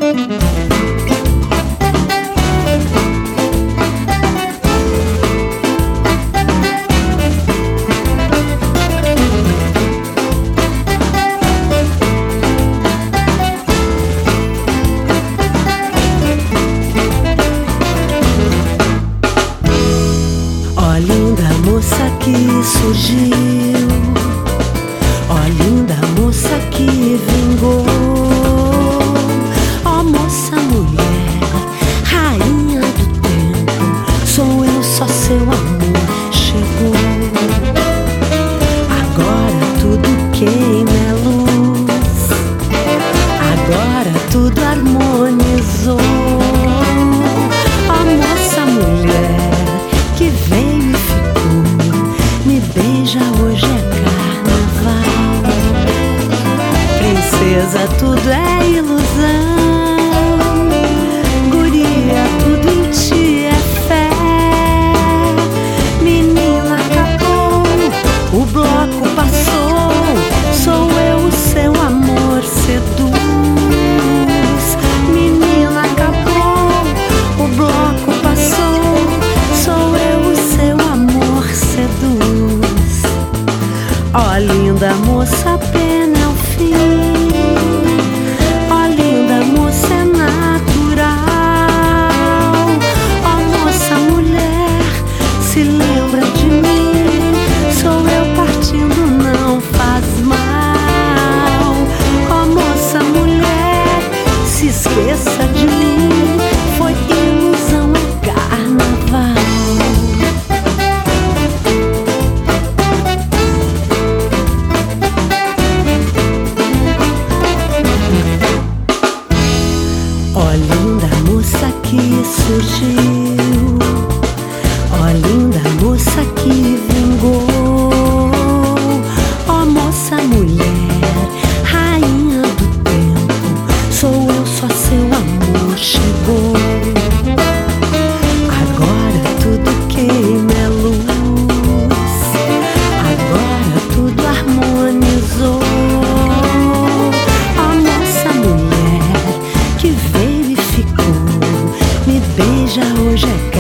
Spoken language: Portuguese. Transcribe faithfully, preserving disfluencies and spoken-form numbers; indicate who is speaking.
Speaker 1: Ó linda moça que surgiu, ó linda moça que vingou, ó moça mulher, rainha do tempo, sou eu, só seu amor chegou. Agora tudo queima é luz, agora tudo harmonizou. Ó moça mulher que veio e ficou, me beija, hoje é carnaval. Princesa, tudo é ilusão, guria, tudo em ti é fé. Menina, acabou, o bloco passou, sou eu, o seu amor seduz. Menina, acabou, o bloco passou, sou eu, o seu amor seduz. Ó linda moça, a pena é o fim, ó linda moça, é natural. Ó moça mulher, se lembra de mim, sou eu partindo, não faz mal. Ó moça mulher, se esqueça de mim, foi ilusão, é carnaval. Ó linda moça que surgiu, ó linda moça que vingou, ó moça mulher, rainha do tempo, sou eu, só seu amor chegou. Agora tudo queima é luz, agora tudo harmonizou. Ó moça mulher que veio e ficou, me beija, hoje é